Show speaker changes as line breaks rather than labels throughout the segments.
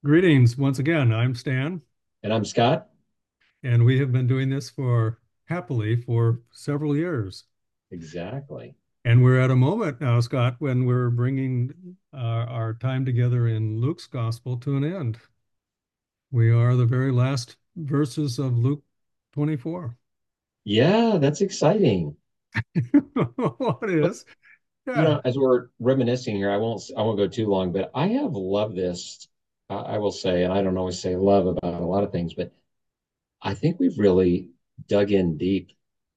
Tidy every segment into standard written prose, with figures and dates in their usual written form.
Greetings once again. I'm Stan,
And I'm Scott.
and we have been doing this for happily for several years.
Exactly.
And we're at a moment now, Scott, when we're bringing our time together in Luke's gospel to an end. We are the very last verses of Luke 24.
Yeah, that's exciting.
What is? Yeah.
As we're reminiscing here, I won't go too long, but I have loved this. I will say, and I don't always say love about a lot of things, but I think we've really dug in deep.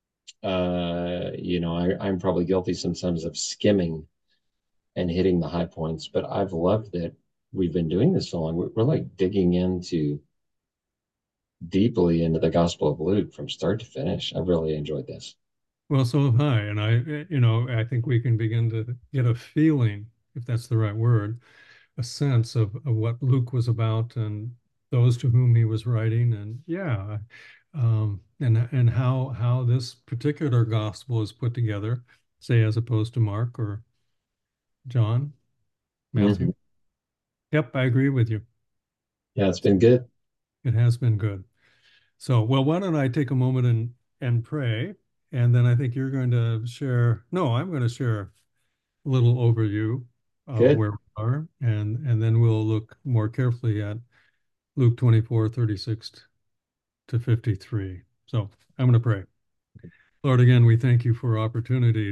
I'm probably guilty sometimes of skimming and hitting the high points, but I've loved that we've been doing this so long. We're like digging into deeply into the Gospel of Luke from start to finish. I've really enjoyed this.
Well, so have I. And I think we can begin to get a feeling, if that's the right word, a sense of what Luke was about and those to whom he was writing, and yeah, and how this particular gospel is put together, say as opposed to Mark or John,
Mhm.
Matthew. Yep, I agree with you.
Yeah, it's been good.
It has been good. So, well, why don't I take a moment and pray, and then I think you're going to share. No, I'm going to share a little overview of
Good.
where we are, and then we'll look more carefully at Luke 24:36 to 53. So I'm going to pray. Lord, again, we thank you for opportunity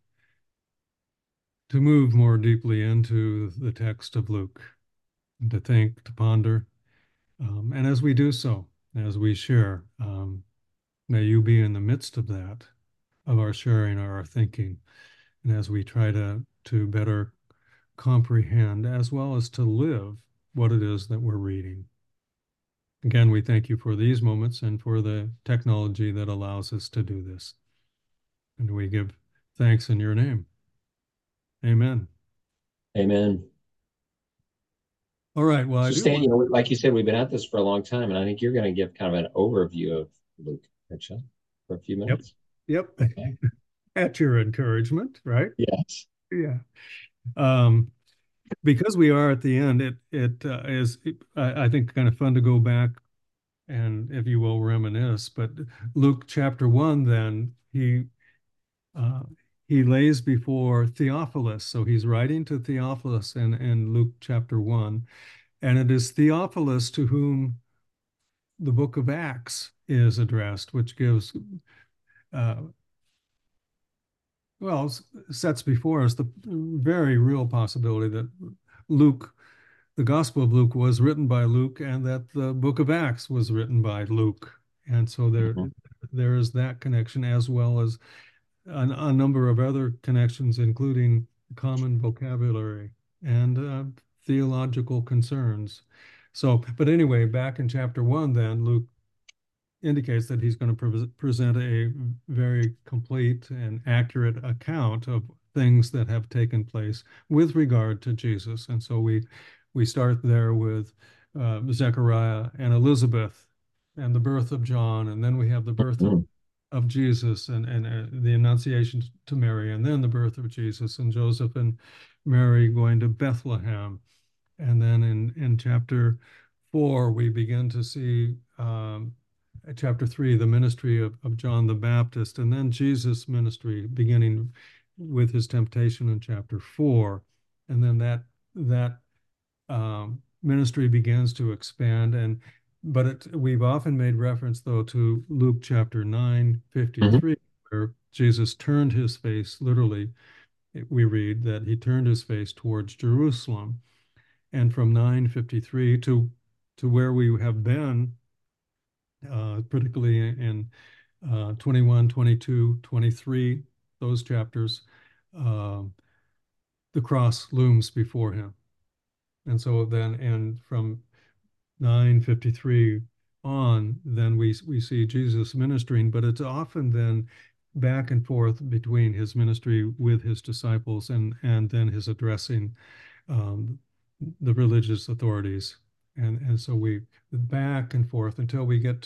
to move more deeply into the text of Luke, and to think, to ponder. And as we do so, as we share, may you be in the midst of that, of our sharing, our thinking, and as we try to better comprehend as well as to live what it is that we're reading. Again, we thank you for these moments and for the technology that allows us to do this. And we give thanks in your name. Amen.
Amen.
All right. Well, I
So,
do
Stan,
want,
like you said, we've been at this for a long time, and I think you're going to give kind of an overview of Luke, actually, for a few
yep,
minutes.
yep,
Okay.
at your encouragement, right?
Yes.
Yeah. Um, because we are at the end, it is, I think, kind of fun to go back and, if you will, reminisce. But Luke chapter 1, then uh, he lays before Theophilus. So he's writing to Theophilus in Luke chapter 1. And it is Theophilus to whom the book of Acts is addressed, which gives, uh, well, sets before us the very real possibility that Luke, the Gospel of Luke, was written by Luke, and that the book of Acts was written by Luke. And so
Mhm.
there is that connection, as well as a number of other connections, including common vocabulary and theological concerns. So, but anyway, back in chapter 1, then Luke indicates that he's going to present a very complete and accurate account of things that have taken place with regard to Jesus. And so we start there with Zechariah and Elizabeth and the birth of John, and then we have the birth
Mhm.
of Jesus and the Annunciation to Mary, and then the birth of Jesus and Joseph and Mary going to Bethlehem. And then in chapter 4, we begin to see chapter 3, the ministry of John the Baptist, and then Jesus' ministry beginning with his temptation in chapter 4. And then that ministry begins to expand. We've often made reference, though, to Luke chapter 9,
Mhm.
53, where Jesus turned his face, literally, we read that he turned his face towards Jerusalem. And from 9:53 to where we have been, particularly in 21, 22, 23, those chapters, uh, the cross looms before him. And so then, and from 9:53 on, then we see Jesus ministering, but it's often then back and forth between his ministry with his disciples and then his addressing um, the religious authorities, and so we back and forth until we get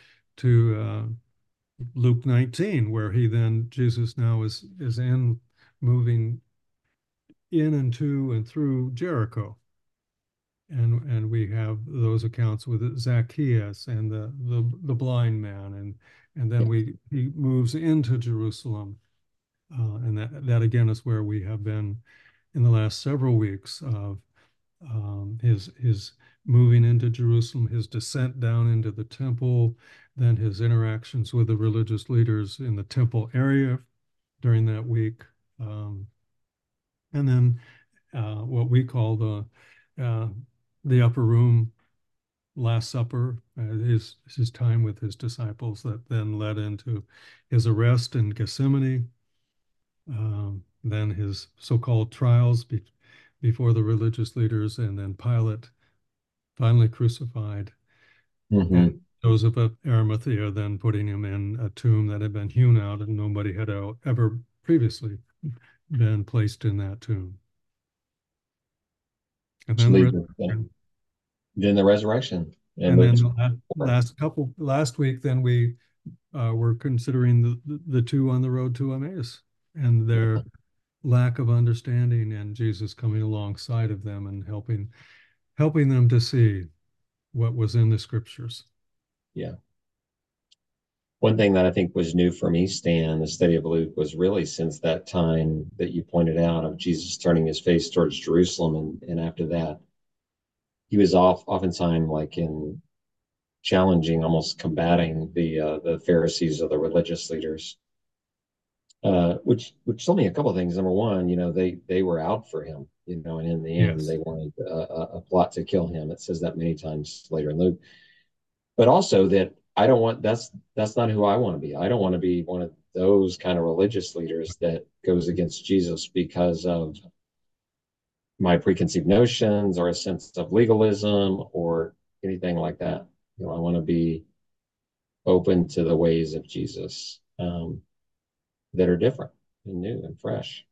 to Luke 19, where he then Jesus now is in moving in and to and through Jericho, and we have those accounts with Zacchaeus and the blind man, and then
Yeah.
he moves into Jerusalem, and that again is where we have been in the last several weeks of his moving into Jerusalem, his descent down into the temple, then his interactions with the religious leaders in the temple area during that week, um, and then what we call uh, the upper room Last Supper, his time with his disciples that then led into his arrest in Gethsemane, then his so-called trials before the religious leaders, and then Pilate finally crucified, and
Hmm.
Joseph of Arimathea then putting him in a tomb that had been hewn out, and nobody had ever previously been placed in that tomb. And
Which
then the
leads us
resurrection.
then the resurrection in
And
Luke
then
24.
last week, then we were considering the two on the road to Emmaus and
Yeah.
their lack of understanding, and Jesus coming alongside of them and helping them to see what was in the scriptures.
Yeah. One thing that I think was new for me, Stan, the study of Luke, was really since that time that you pointed out of Jesus turning his face towards Jerusalem, and after that, he was oftentimes like in challenging, almost combating the Pharisees or the religious leaders, which told me a couple of things. Number one, they were out for him, and in the end,
Yes.
they wanted a plot to kill him. It says that many times later in Luke. But also that I don't want that's not who I want to be. I don't want to be one of those kind of religious leaders that goes against Jesus because of my preconceived notions or a sense of legalism or anything like that. I want to be open to the ways of Jesus, that are different and new and fresh.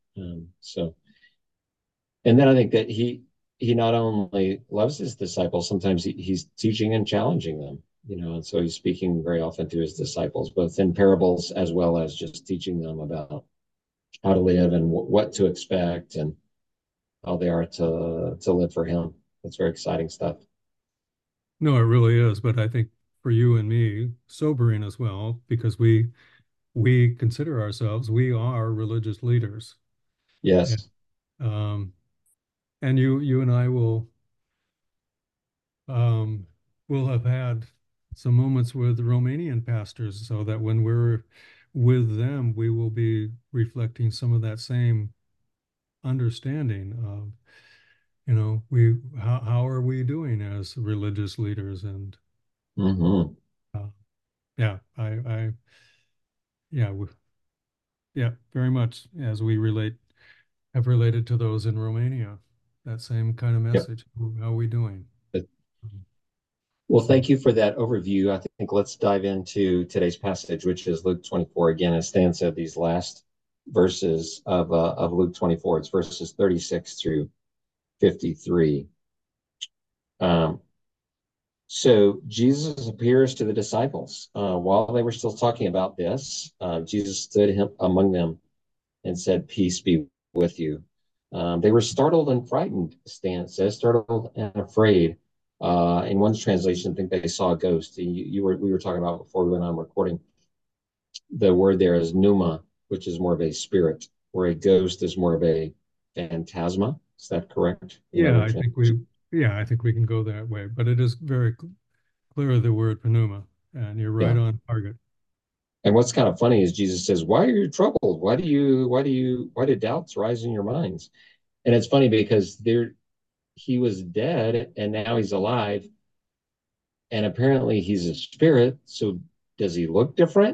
And then I think that he not only loves his disciples, sometimes he's teaching and challenging them, and so he's speaking very often to his disciples, both in parables as well as just teaching them about how to live and what to expect and how they are to live for him. That's very exciting stuff.
No, it really is. But I think for you and me, sobering as well, because we consider ourselves, we are religious leaders. And,
Yes.
um, and you and I um, will have had some moments with Romanian pastors, so that when we're with them, we will be reflecting some of that same understanding of, how are we doing as religious leaders? And
Hmm.
uh, yeah, yeah, yeah, very much as we have related to those in Romania, that same kind of
Yep.
message. How are we doing?
Well,
So,
thank you for that overview. I think let's dive into today's passage, which is Luke 24. Again, as Stan said, these last verses of Luke 24, it's verses 36 through 53. Um, so Jesus appears to the disciples. While they were still talking about this, Jesus stood among them and said, "Peace be with you." They were startled and frightened, Stan says, startled and afraid. In one translation, I think they saw a ghost. We were talking about before we went on recording. The word there is pneuma, which is more of a spirit, where a ghost is more of a phantasma. Is that correct? In
yeah,
other translation.
I think we can go that way, but it is very clear the word pneuma, and you're right
Yeah.
on target.
And what's kind of funny is Jesus says, "Why are you troubled? Why did doubts rise in your minds?" And it's funny because he was dead and now he's alive, and apparently he's a spirit. So does he look different?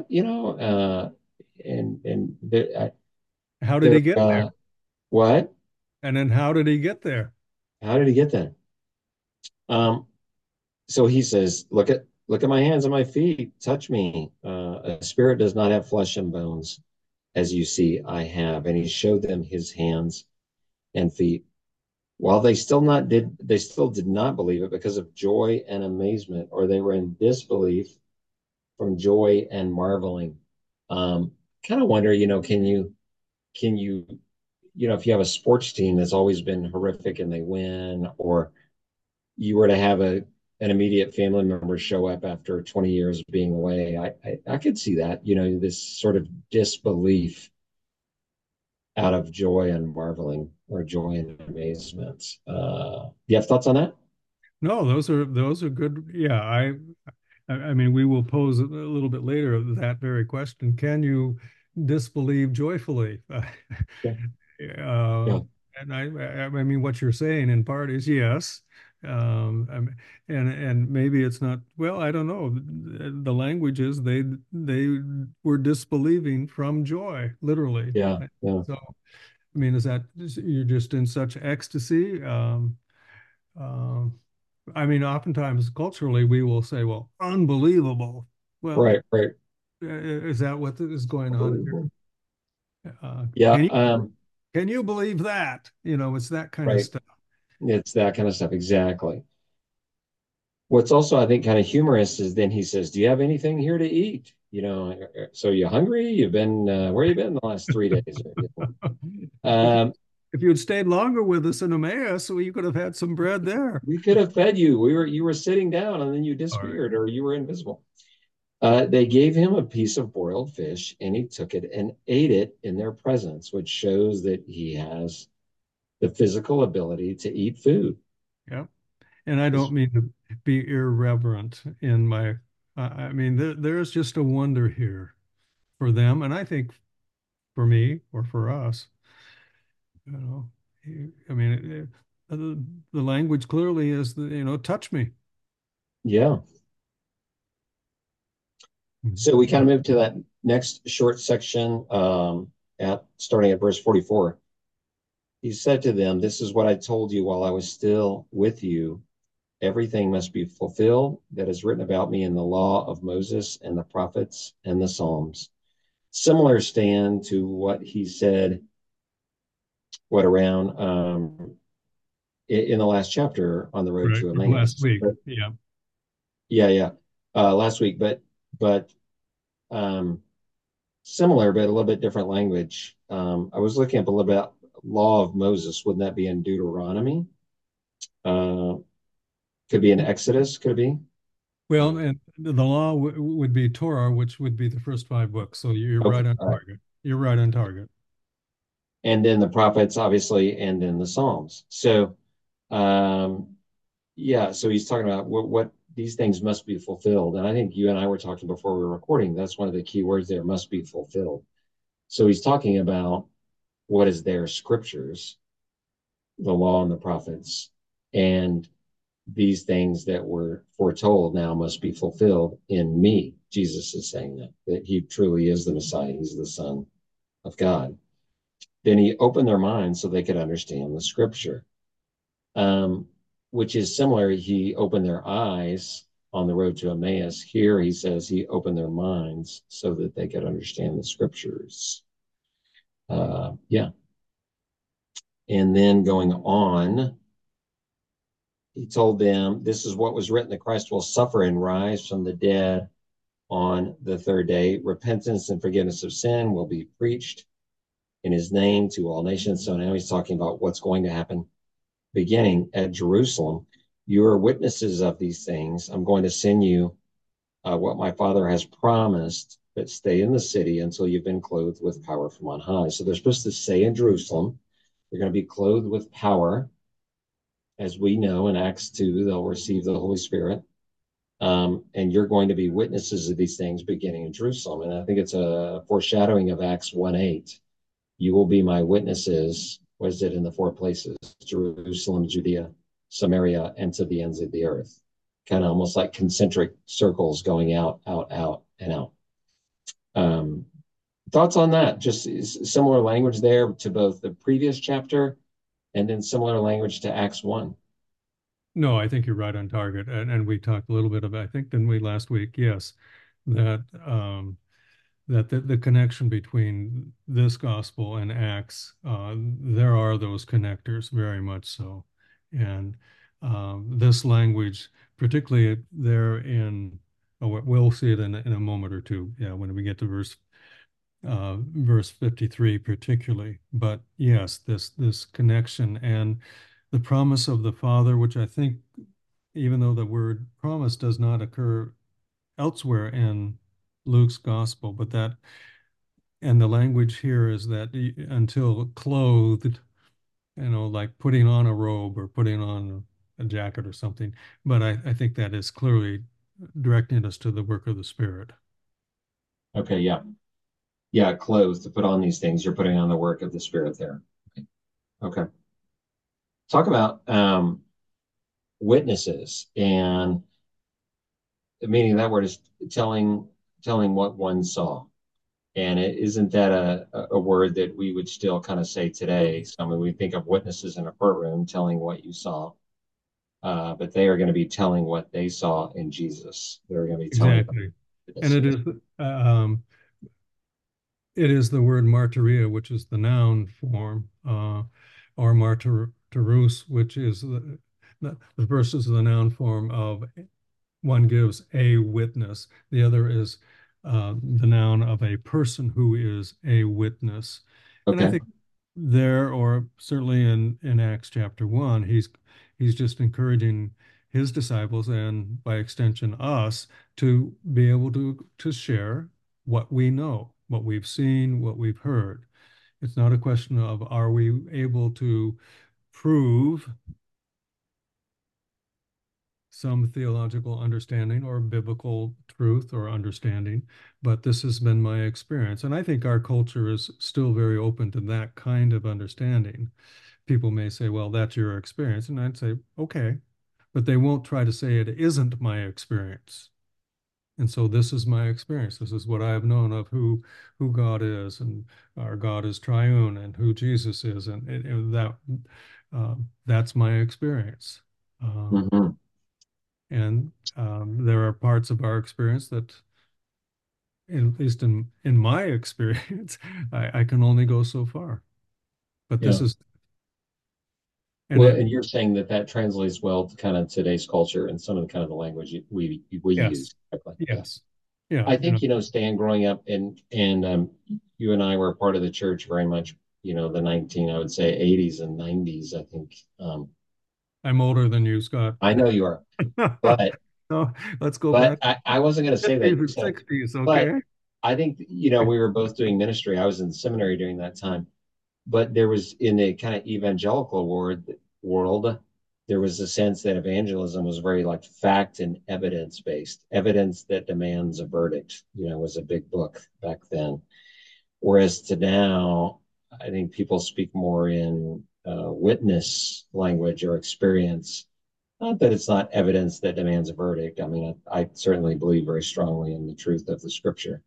And
How did he
there,
get there?
what?
And then how did he get there?
How did he get that? Um, so he says, look at my hands and my feet, touch me. A spirit does not have flesh and bones, as you see I have. And he showed them his hands and feet. While they still did not believe it because of joy and amazement, or they were in disbelief from joy and marveling. Um, Kind of wonder, can you, if you have a sports team that's always been horrific and they win, or you were to have an immediate family member show up after 20 years of being away, I could see that, this sort of disbelief out of joy and marveling or joy and amazement. You have thoughts on that?
No, those are good. Yeah, I mean, we will pose a little bit later that very question. Can you disbelieve joyfully?
Yeah.
Uh,
Yeah.
and I mean, what you're saying in part is yes. And maybe it's not, well, I don't know. The language is they were disbelieving from joy, literally.
Yeah. Yeah.
So, I mean, is that you're just in such ecstasy? Um, I mean, oftentimes culturally we will say, well, unbelievable. Well,
Right. Right.
is that what is going on here?
Yeah.
Can you believe that? It's that kind of
Right.
stuff.
It's that kind of stuff. Exactly. What's also, I think, kind of humorous is then he says, "Do you have anything here to eat? So you hungry? You've been where you been the last 3 days?"
If
Um,
if you had stayed longer with us in Emmaus, well, you could have had some bread there.
we could have fed you. You were sitting down and then you
All right.
disappeared or you were invisible. They gave him a piece of broiled fish and he took it and ate it in their presence, which shows that he has the physical ability to eat food.
Yeah. And I don't mean to be irreverent in my, I mean, there's just a wonder here for them. And I think for me or for us, you know, I mean, the language clearly is, touch me.
Yeah. So we kind of move to that next short section at starting at verse 44. He said to them, "This is what I told you while I was still with you. Everything must be fulfilled that is written about me in the law of Moses and the prophets and the Psalms." Similar stand to what he said, what around in the last chapter on the road
Right.
to
From last
Emmaus.
week.
But
Yeah.
yeah, yeah, last week, but um, similar, but a little bit different language. I was looking up a little bit law of Moses. Wouldn't that be in Deuteronomy? Uh, could be in Exodus. Could it be?
Well, and the law would be Torah, which would be the first five books. So you're
Okay,
right on
all right.
target. You're right on target.
And then the prophets, obviously, and then the Psalms. So, um, yeah. So he's talking about what these things must be fulfilled. And I think you and I were talking before we were recording. That's one of the key words there, must be fulfilled. So he's talking about what is their scriptures, the law and the prophets, and these things that were foretold now must be fulfilled in me. Jesus is saying that he truly is the Messiah. He's the Son of God. Then he opened their minds so they could understand the scripture, um, which is similar. He opened their eyes on the road to Emmaus. Here he says he opened their minds so that they could understand the scriptures. Yeah. And then going on, he told them, "This is what was written that Christ will suffer and rise from the dead on the third day. Repentance and forgiveness of sin will be preached in his name to all nations." So now he's talking about what's going to happen beginning at Jerusalem. You are witnesses of these things. I'm going to send you what my Father has promised, but stay in the city until you've been clothed with power from on high. So they're supposed to stay in Jerusalem. They're going to be clothed with power. As we know in Acts 2, they'll receive the Holy Spirit. And you're going to be witnesses of these things beginning in Jerusalem. And I think it's a foreshadowing of Acts 1:8. You will be my witnesses. What is it in the four places? Jerusalem, Judea, Samaria, and to the ends of the earth. Kind of almost like concentric circles going out, out, out, and out. Um, Thoughts on that? Just similar language there to both the previous chapter and then similar language to Acts 1.
No, I think you're right on target. And we talked a little bit about, I think, didn't we last week? Yes, that that the connection between this gospel and Acts, there are those connectors, very much so. And this language, particularly there in, oh, we'll see it in a moment or two, yeah, when we get to verse 53 particularly. But yes, this connection and the promise of the Father, which I think even though the word promise does not occur elsewhere in Luke's gospel, but that, and the language here is that until clothed, like putting on a robe or putting on a jacket or something. But I think that is clearly directing us to the work of the Spirit.
Okay, yeah. Yeah, clothes to put on these things. You're putting on the work of the Spirit there. Okay. Talk about witnesses and the meaning of that word is telling what one saw. And it isn't that a word that we would still kind of say today. So I mean, we think of witnesses in a courtroom telling what you saw, but they are going to be telling what they saw in Jesus. They're going to be telling about
Exactly. And
witnesses.
um, it is the word martyria, which is the noun form, or martyrus, which is the first is the noun form of one gives a witness. The other is the noun of a person who is a witness. And I
Okay.
think there, or certainly in Acts chapter 1, he's just encouraging his disciples and by extension us to be able to share what we know, what we've seen, what we've heard. It's not a question of are we able to prove some theological understanding or biblical truth or understanding, but this has been my experience. And I think our culture is still very open to that kind of understanding. People may say, well, that's your experience. And I'd say, okay, but they won't try to say it isn't my experience. And so this is my experience. This is what I have known of who God is, and our God is triune, and who Jesus is, and that's my experience. Um,
Hmm.
and there are parts of our experience that, at least in my experience, I can only go so far. But this
Yeah.
is, and
Well,
it,
and you're saying that that translates well to kind of today's culture and some of the kind of the language we
yes,
use. Exactly. Yeah.
yes, yeah,
I think, Stan, growing up and you and I were a part of the church very much, the 19, I would say 80s and 90s, I think.
I'm older than you, Scott.
I know you are, but
So let's go
but
back
I wasn't going to say that
50s
you
and
said,
60s,
but
okay?
I think, we were both doing ministry. I was in seminary during that time, but there was in the kind of evangelical world, there was a sense that evangelism was very like fact and evidence based. Evidence that demands a verdict, was a big book back then. Whereas to now, I think people speak more in witness language or experience. Not that it's not evidence that demands a verdict. I mean, I certainly believe very strongly in the truth of the scripture.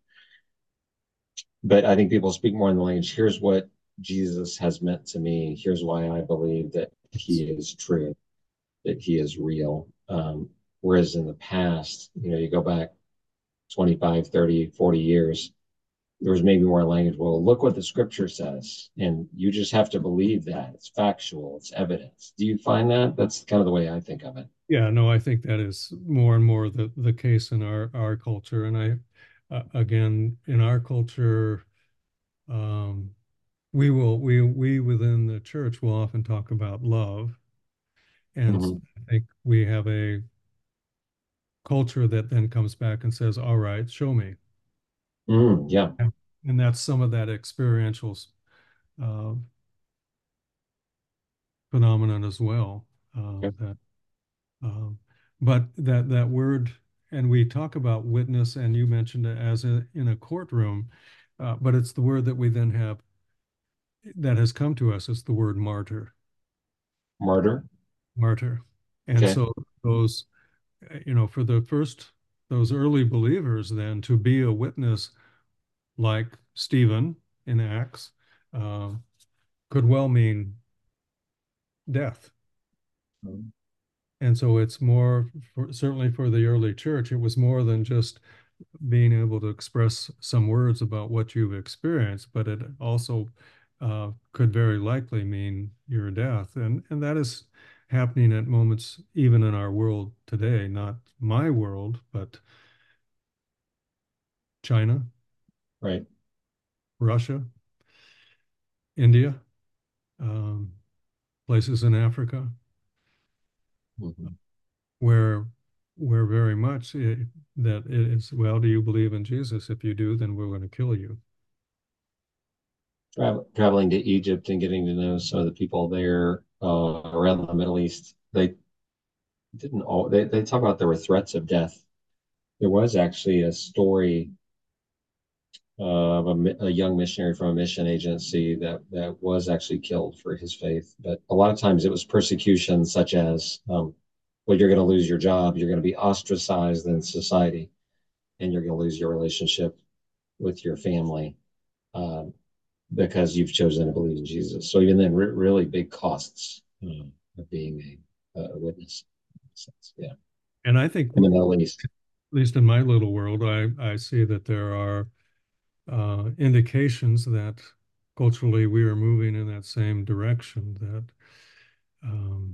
But I think people speak more in the language. Here's what Jesus has meant to me. Here's why I believe that he is true, that he is real. Whereas in the past, you go back 25, 30, 40 years, there was maybe more language. Well, look what the scripture says. And you just have to believe that. It's factual, it's evidence. Do you find that? That's kind of the way I think of it.
Yeah, no, I think that is more and more the case in our culture. And again, in our culture, um, we within the church will often talk about love. And
Mm-hmm.
I think we have a culture that then comes back and says, all right, show me.
Yeah.
And that's some of that experiential uh, phenomenon as well.
Okay.
That, um, but that word, and we talk about witness, and you mentioned it as in a courtroom, but it's the word that we then have that has come to us. It's the word martyr,
Martyr.
martyr, and
Okay.
so those, for the first those early believers, then to be a witness like Stephen in Acts uh, could well mean death. And so it's more, certainly for the early church, it was more than just being able to express some words about what you've experienced, but it also could very likely mean your death. And that is happening at moments even in our world today, not my world, but China,
Right.
Russia, India, um, places in Africa.
Mm-hmm.
where very much that it is, well, do you believe in Jesus? If you do, then we're going to kill you.
Traveling to Egypt and getting to know some of the people there around the Middle East, they didn't all they talk about there were threats of death. There was actually a story of a young missionary from a mission agency that was actually killed for his faith. But a lot of times it was persecution, such as, well, you're going to lose your job, you're going to be ostracized in society, and you're going to lose your relationship with your family um, because you've chosen to believe in Jesus. So even then, really big costs of being a witness. Yeah,
And I think,
in
at
the Middle East.
least in my little world, I see that there are indications that culturally we are moving in that same direction that um,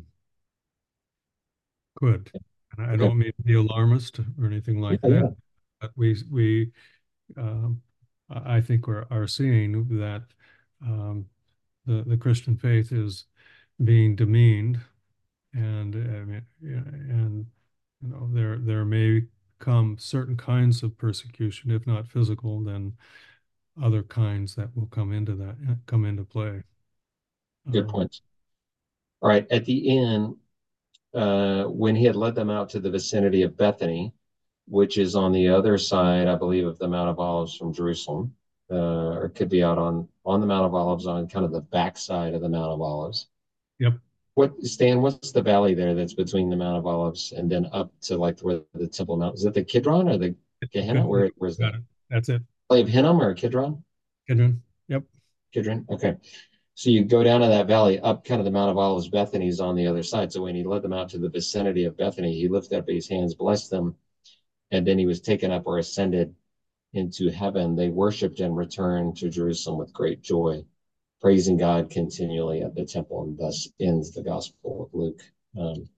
could. And I
Okay.
don't mean to be alarmist or anything
Yeah,
like that,
yeah.
but we um, I think are seeing that um, the Christian faith is being demeaned, and I mean, yeah, and there may come certain kinds of persecution, if not physical, then other kinds that will come into play.
Good
Um,
points. All right. At the end, when he had led them out to the vicinity of Bethany, which is on the other side, I believe, of the Mount of Olives from Jerusalem, or it could be out on the Mount of Olives on kind of the backside of the Mount of Olives.
yep,
What, Stan? What's the valley there that's between the Mount of Olives and then up to like where the Temple Mount? Is it the Kidron or the Gehenna?
good,
Where's
got
that?
it. That's it.
Valley of Hinnom or Kidron?
Kidron. Yep.
Kidron. Okay. So you go down to that valley, up kind of the Mount of Olives. Bethany's on the other side. So when he led them out to the vicinity of Bethany, he lifted up his hands, blessed them, and then he was taken up or ascended into heaven. They worshiped and returned to Jerusalem with great joy, praising God continually at the temple. And thus ends the Gospel of Luke. Um,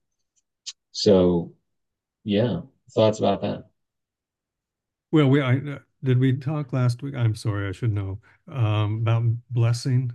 so, yeah, thoughts about that?
Well, did we talk last week? I'm sorry, I should know about blessing.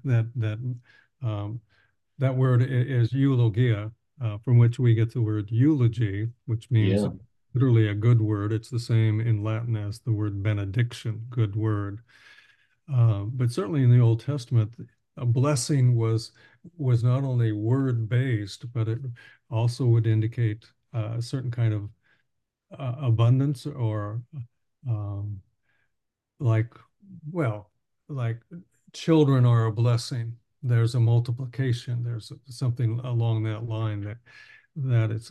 Um, that word is eulogia, from which we get the word eulogy, which means
Yeah.
literally a good word. It's the same in Latin as the word benediction, good word. But certainly in the Old Testament, a blessing was not only word based, but it also would indicate a certain kind of abundance or um, like, well, like children are a blessing. There's a multiplication. There's something along that line that it's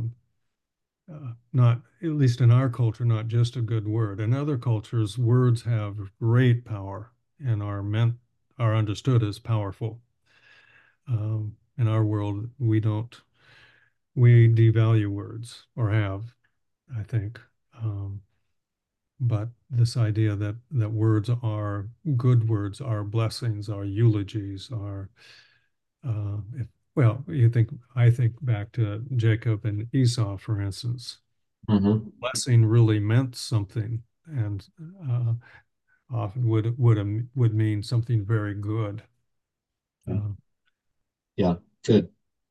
not, at least in our culture, not just a good word. In other cultures, words have great power and are understood as powerful. In our world, we devalue words or have, I think. But this idea that words are good words, are blessings, are eulogies, are if well, I think back to Jacob and Esau, for instance.
Mm-hmm.
Blessing really meant something, and often would mean something very good. Uh,
Yeah. Good.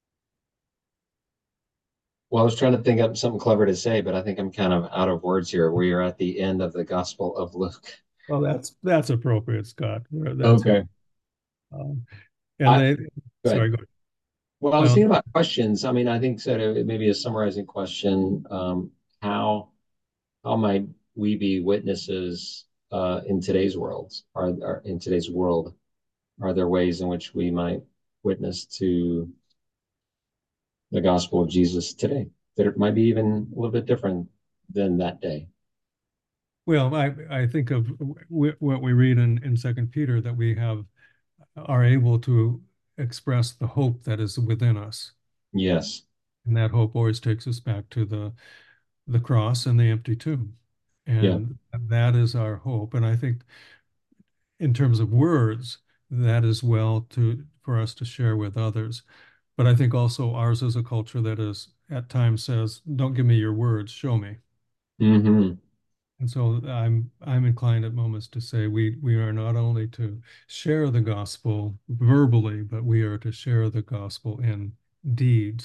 Well, I was trying to think up something clever to say, but I think I'm kind of out of words here. We are at the end of the Gospel of Luke.
well, that's appropriate, Scott. That's it.
Okay.
Um, and
I
they,
Good.
sorry, go ahead.
Well, I was
Well,
thinking about questions. I mean, I think so. Maybe a summarizing question: how might we be witnesses in today's world? Are in today's world, are there ways in which we might witness to the gospel of Jesus today that it might be even a little bit different than that day?
well, I think of what we read in Second Peter, that we are able to express the hope that is within us,
Yes.
and that hope always takes us back to the cross and the empty tomb,
Yeah.
and that is our hope. And I think in terms of words, that is well to for us to share with others. But I think also ours is a culture that is at times says, "Don't give me your words, show me."
Hmm.
And so I'm inclined at moments to say we are not only to share the gospel verbally, but we are to share the gospel in deeds.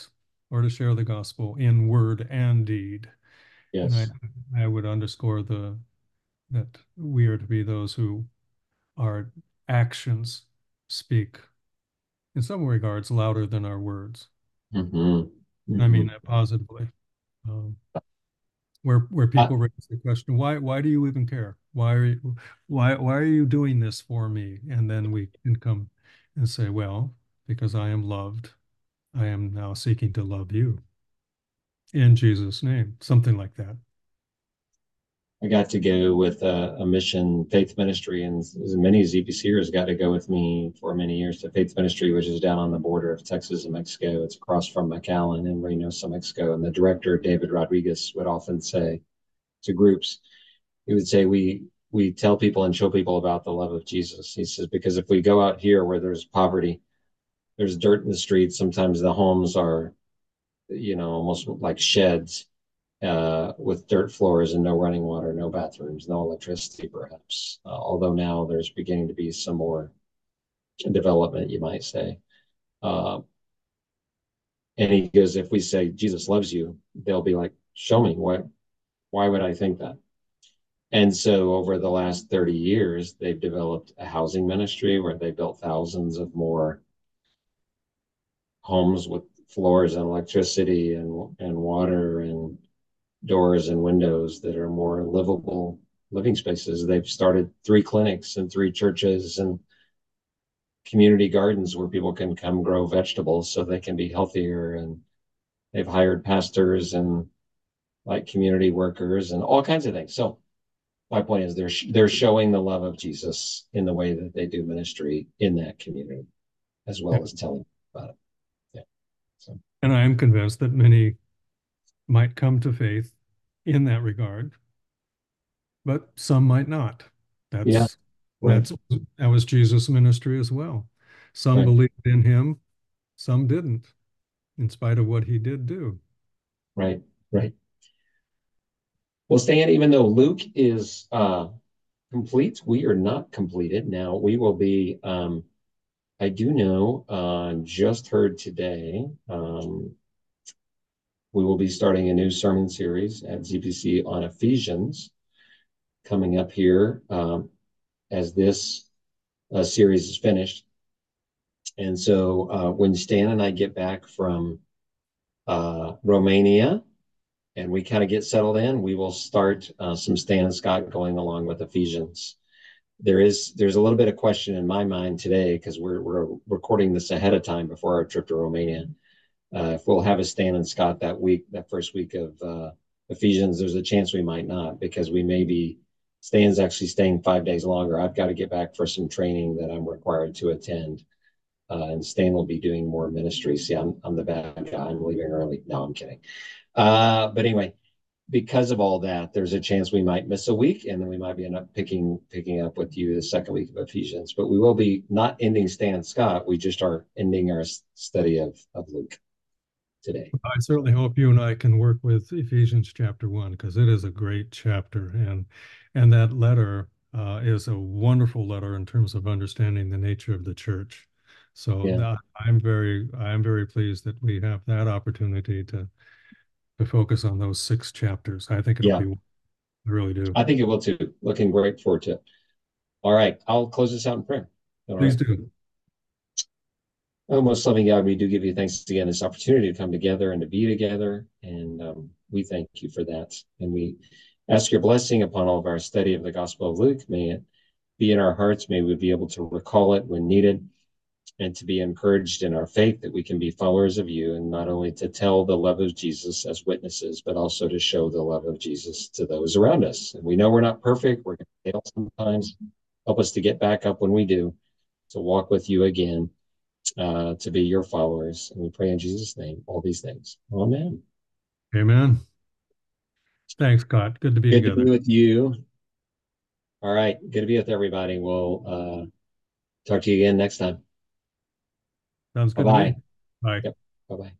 or to share the gospel in word and deed. And
Yes.
I would underscore that we are to be those who our actions speak in some regards louder than our words.
Hmm.
I mean
Hmm.
that positively. Um, where
I,
people raise the question, why do you even care? Why are you doing this for me? And then we can come and say, well, because I am loved, I am now seeking to love you in Jesus' name, something like that.
I got to go with a mission faith ministry, and as many ZPCers got to go with me for many years to faith ministry, which is down on the border of Texas and Mexico. It's across from McAllen in Reynosa, Mexico. And the director, David Rodriguez, would often say to groups, he would say, we tell people and show people about the love of Jesus. He says, because if we go out here where there's poverty, there's dirt in the streets, sometimes the homes are, almost like sheds with dirt floors and no running water, no bathrooms, no electricity, perhaps. Although now there's beginning to be some more development, you might say. Uh, and he goes, if we say Jesus loves you, they'll be like, show me. Why would I think that? And so over the last 30 years, they've developed a housing ministry where they built thousands of more homes with floors and electricity and water and doors and windows that are more livable living spaces. They've started 3 clinics and 3 churches and community gardens where people can come grow vegetables so they can be healthier. And they've hired pastors and like community workers and all kinds of things. So my point is they're showing the love of Jesus in the way that they do ministry in that community, as
Yeah.
well as telling about it. Yeah. So
And I am convinced that many might come to faith in that regard, but some might not.
yeah,
That's
right,
that's that was Jesus' ministry as well. Some
right,
believed in him, some didn't, in spite of what he did do.
right, right. Well, Stan, even though Luke is complete, we are not completed. Now we will be. I do know. Just heard today. We will be starting a new sermon series at ZPC on Ephesians coming up here as this series is finished. And so when Stan and I get back from Romania and we kind of get settled in, we will start some Stan and Scott going along with Ephesians. There's a little bit of question in my mind today because we're recording this ahead of time before our trip to Romania. If we'll have a Stan and Scott that week, that first week of Ephesians, there's a chance we might not because we may be. Stan's actually staying 5 days longer. I've got to get back for some training that I'm required to attend. And Stan will be doing more ministry. See, I'm the bad guy. I'm leaving early. No, I'm kidding. But anyway, because of all that, there's a chance we might miss a week, and then we might be end up picking up with you the second week of Ephesians. But we will be not ending Stan and Scott. We just are ending our study of Luke today.
I certainly hope you and I can work with Ephesians chapter 1 because it is a great chapter, and that letter is a wonderful letter in terms of understanding the nature of the church. So
Yeah,
I'm very pleased that we have that opportunity to focus on those 6 chapters. I think it'll
yeah.
be, I really do.
I think it will too. Looking great forward to it. All right, I'll close this out in prayer. All
Please
right.
do.
Oh, most loving God, we do give you thanks again this opportunity to come together and to be together, and we thank you for that. And we ask your blessing upon all of our study of the Gospel of Luke. May it be in our hearts. May we be able to recall it when needed, and to be encouraged in our faith that we can be followers of you, and not only to tell the love of Jesus as witnesses, but also to show the love of Jesus to those around us. And we know we're not perfect. We're going to fail sometimes. Help us to get back up when we do, to walk with you again, to be your followers. And we pray in Jesus' name, all these things. Amen.
Amen. Thanks, Scott. Good to be
Good to be
together.
with you. All right. Good to be with everybody. We'll talk to you again next time.
Sounds
Bye
good to me.
bye.
Bye.
Yep. Bye bye.